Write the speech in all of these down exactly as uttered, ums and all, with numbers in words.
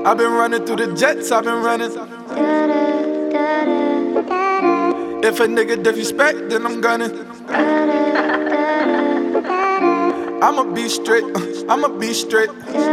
I've been running through the jets, I've been running. If a nigga disrespect, then I'm gunning. I'ma be straight, uh, I'ma be straight.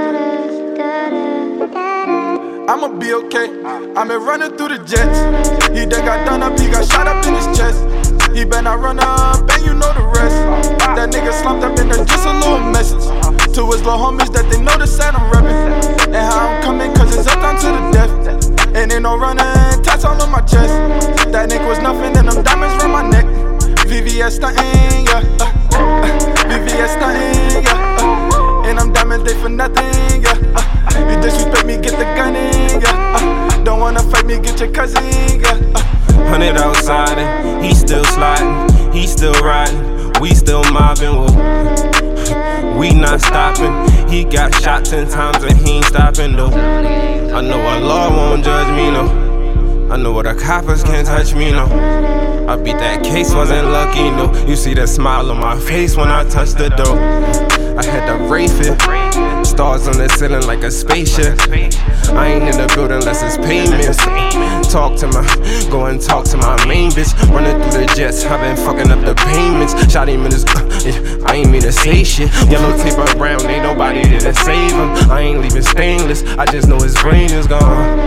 I'ma be okay. I've been running through the jets. He done got done up, he got shot up in his chest. He better not run up, and you know the rest. That nigga slumped up in there, just a little message to his little homies that they know the side I'm reppin'. And how I'm coming, cause it's up down to the death. And ain't no running, tats all on my chest. That nigga was nothing, and them diamonds around my neck. V V S stuntin', yeah. Uh, uh, V V S stuntin', yeah. Uh, and them diamonds, they for nothing, yeah. Uh, you disrespect me, get the gun in, yeah. Uh, don't wanna fight me, get your cousin, yeah. Uh, Hundred outside and he still sliding, he still riding, we still mobbing, whoa. We not stopping, he got shot ten times and he ain't stopping though. I know our law won't judge me, no. I know what the coppers can't touch me, no. I beat that case, wasn't lucky, no. You see that smile on my face when I touch the door. I had to rafe it, stars on the ceiling like a spaceship. I ain't in the building unless it's payments. Talk to my, go and talk to my main bitch. Running through the jets, I been fucking up the payments. Shot him in his, uh, yeah, I ain't mean to say shit. Yellow tape around, ain't nobody there to save him. I ain't leaving stainless, I just know his brain is gone.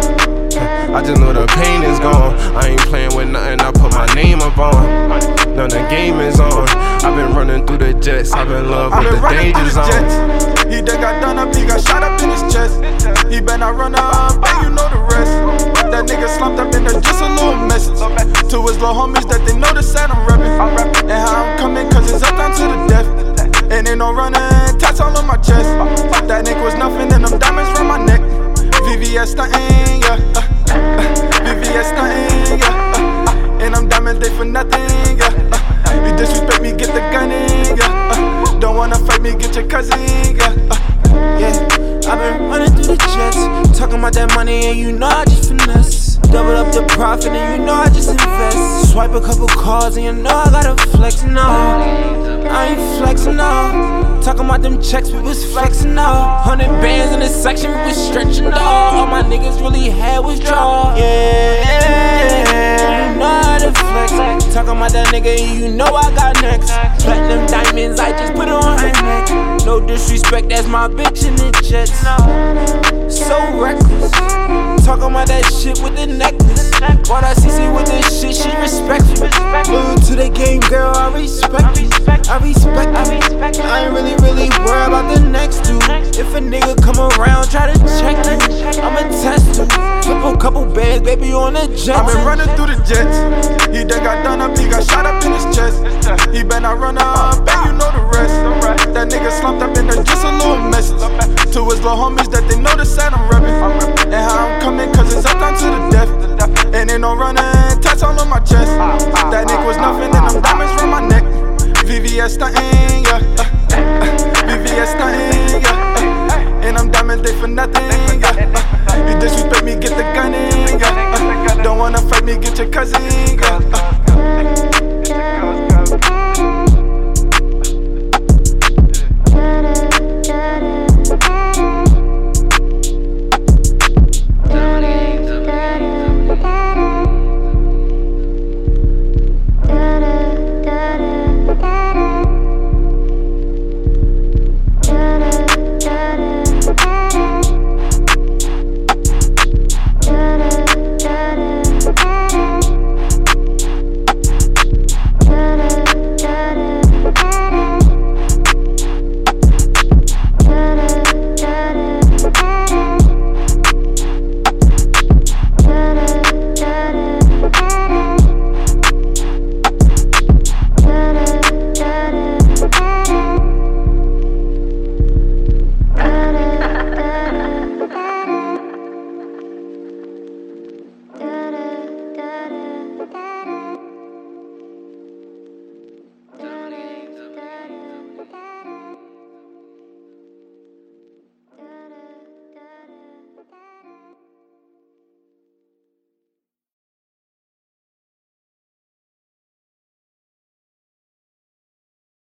I just know the pain is gone. I ain't playing with nothing, I put my name up on. Now the game is on. I've been running through the jets, I've been in love with the danger zone. He done got done up, he got shot up in his chest. He better not run up, and you know the rest. That nigga slumped up in there, just a little message to his little homies that they know the side I'm reppin'. And how I'm coming, cause it's up down to the death. And ain't no running, tats all on my chest. That nigga was nothing, and them diamonds around my neck. V V S stuntin', yeah. Uh, uh, V V S stuntin', yeah. Uh, and them diamonds, they for nothing, yeah. Uh, you disrespect me, get the gun in, yeah. Uh, don't wanna fight me, get your cousin, yeah. Uh, yeah, I've been running through the jets, talking about that money, and you know I just finesse. Double up the profit, and you know I just invest. Swipe a couple cards, and you know I gotta flex now. I ain't flexing now. Talking about them checks, we was flexing now. Hundred bands in the section, we was stretching dog. All my niggas really had was draw. Yeah, you know how to flex. Talking about that nigga, you know I got next. Platinum diamonds, I just put on her neck. No disrespect, that's my bitch in the jets. So reckless. Talking about that shit with the necklace. Bought that C C with this shit, she respect me. Loyal to the game, girl, I respect you. I respect you. I ain't really, really worried about the next dude. If a nigga come around, try to check you, I'ma test you. Flip a couple bands, baby, on the jet. I've been running through the jets. He done got done up, he got shot up in his chest. He better not run up, and you know the rest. That nigga slumped up in there, just a little message to his little homies that they know the side I'm reppin'. And how I'm coming, cause it's up down to the death. And ain't no running, tats all on my chest. That nigga was nothing, and them diamonds around my neck. V V S stuntin', yeah. Uh, uh, V V S stuntin', yeah. Uh, and them diamonds, they for nothing, yeah. Uh, you disrespect me, get the gun in, yeah. Uh, don't wanna fight me, get your cousin, yeah.